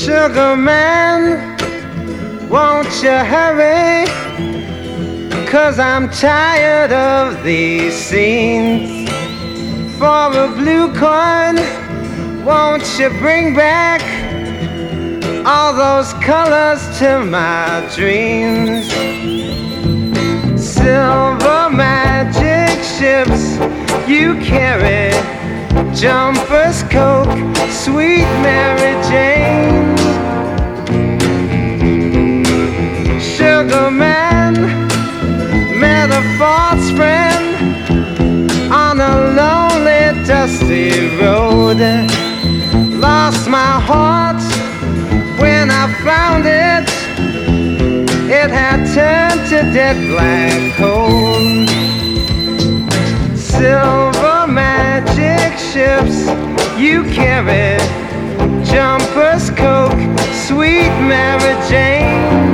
Sugar man, won't you hurry? 'Cause I'm tired of these scenes. For a blue coin, won't you bring back all those colors to my dreams? Silver magic ships you carry, jumpers, Coke, sweet Mary Jane. Sugar man met a false friend on a lonely, dusty road. Lost my heart when I found it. It had turned to dead black coal. Silver magic ships you carry, jumpers, Coke, sweet Mary Jane.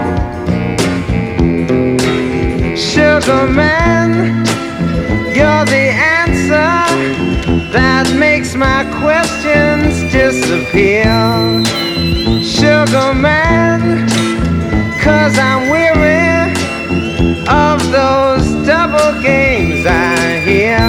Sugar man, you're the answer that makes my questions disappear. Sugar man, 'cause I'm weary of those double games I hear.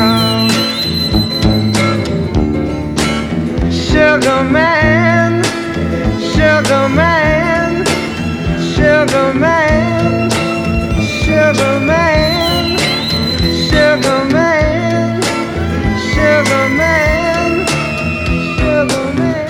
Sugar man, sugar man, sugar man, sugar man, sugar man, sugar man, sugar man.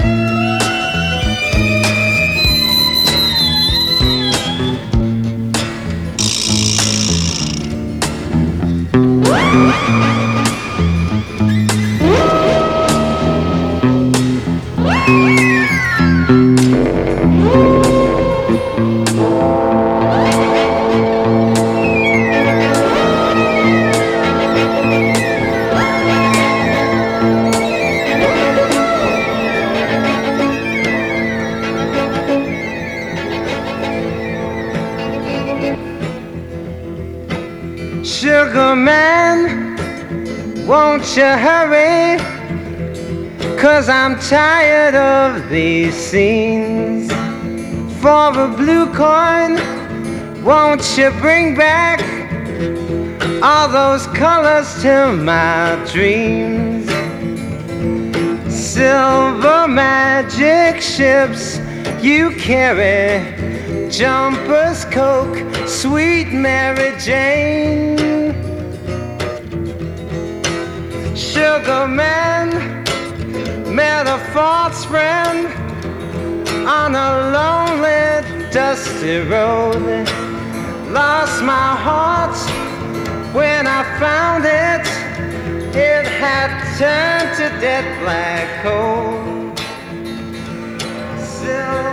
Sugar man, won't you hurry? 'Cause I'm tired of these scenes. For a blue coin, won't you bring back all those colors to my dreams? Silver magic ships you carry, jumpers, Coke, sweet Mary Jane. Sugar man met a false friend on a lonely, dusty road. Lost my heart when I found it. It had turned to dead black coal. Still